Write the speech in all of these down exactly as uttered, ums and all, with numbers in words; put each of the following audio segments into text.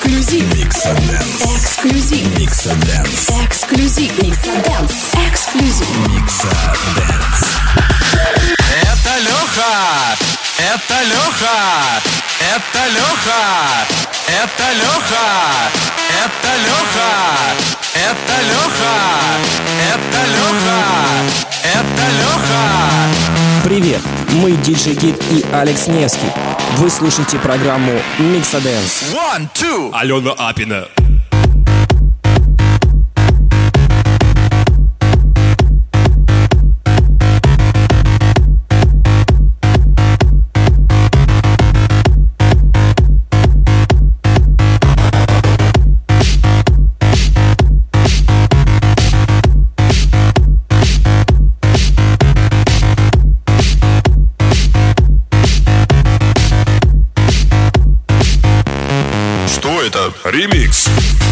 Эксклюзив. Mixodance. Эксклюзив. Mixodance. Эксклюзив. Mixodance. Эксклюзив. Mixodance. Это Леха, это Леха, это Леха, это Леха, это Леха, это Леха, это Леха, это Леха. Привет, мы диджей Гид и Алекс Невский. Вы слушаете программу Mixodance. One, two. Алена Апина. Что это? Ремикс.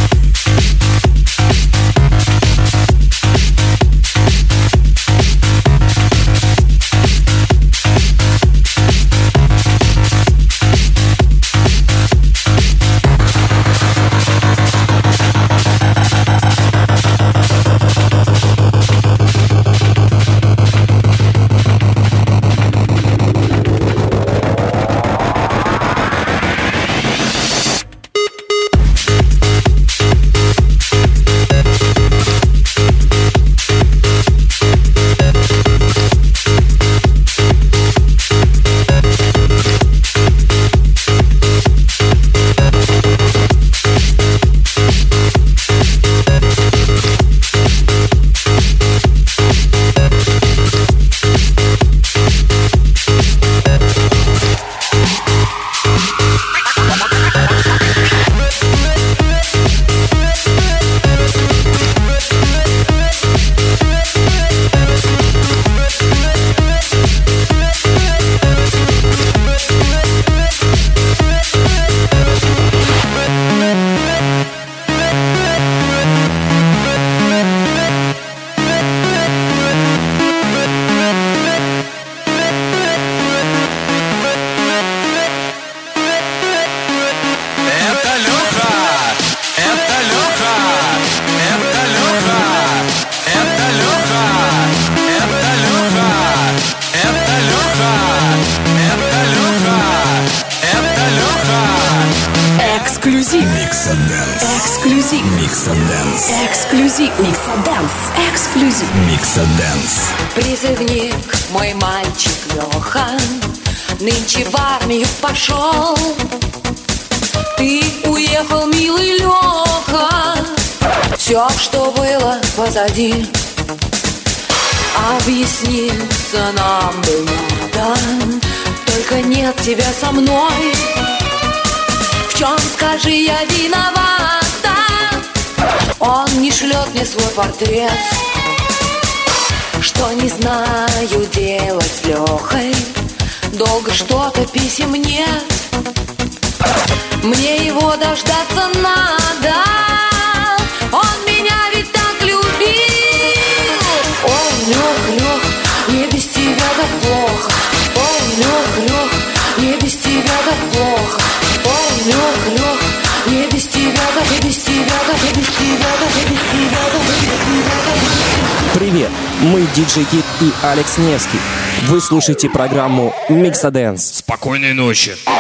Эксклюзив. Mixodance. Эксклюзив. Mixodance. Эксклюзив. Mixodance. Эксклюзив. Mixodance. Призывник, мой мальчик Леха, нынче в армию пошел. Ты уехал, милый Леха, все, что было позади, объясниться нам бы надо, только нет тебя со мной. В чем, скажи, я виновата? Он не шлет мне свой портрет. Что не знаю делать с Лехой, долго что-то писем нет. Мне его дождаться надо, он меня ведь так любил. Ой, Лех, Лех, мне без тебя так плохо. Ой, Лех, Лех, мне без тебя так плохо. Ой, Лех, Лех, мне без тебя так, я без тебя так, я без тебя так, я без тебя так, я без тебя так. Привет, мы диджей Гид и Алекс Невский. Вы слушаете программу Mixodance. Спокойной ночи.